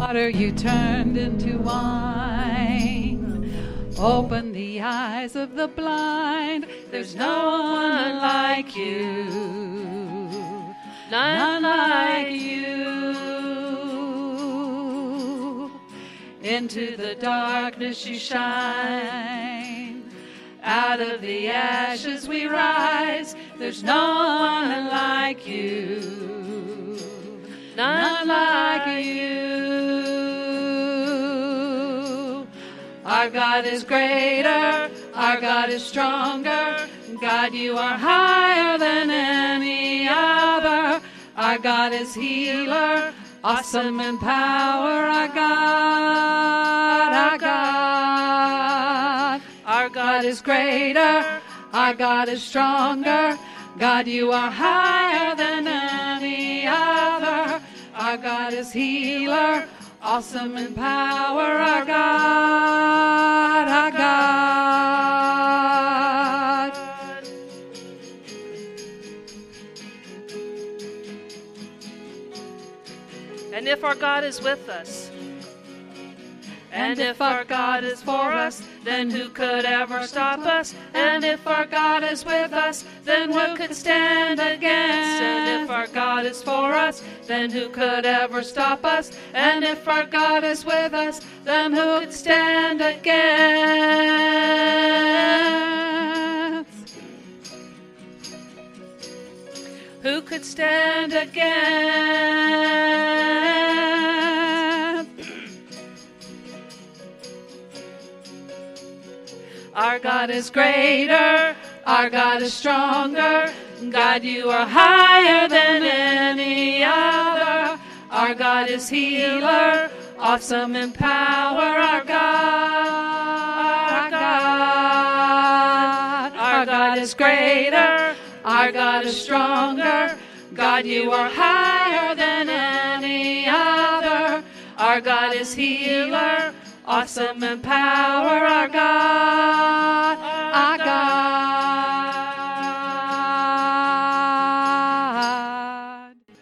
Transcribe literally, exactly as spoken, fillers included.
water you turned into wine. Open the eyes of the blind. There's no one like you. None like you. Into the darkness you shine. Out of the ashes we rise. There's no one like you. None like you. Our God is greater. Our God is stronger. God, you are higher than any other. Our God is healer. Awesome in power. Our God. Our God. Our God is greater. Our God is stronger. God, you are higher than any other. Our God is healer, awesome in power. Our God, our God. And if our God is with us, and if our God is for us, then who could ever stop us? And if our God is with us, then who could stand against? And if our God is for us, then who could ever stop us? And if our God is with us, then who could stand against? Who could stand against? Our God is greater, our God is stronger. God, you are higher than any other. Our God is healer, awesome in power. Our God, our God. Our God is greater, our God is stronger. God, you are higher than any other. Our God is healer, awesome in power. Our God.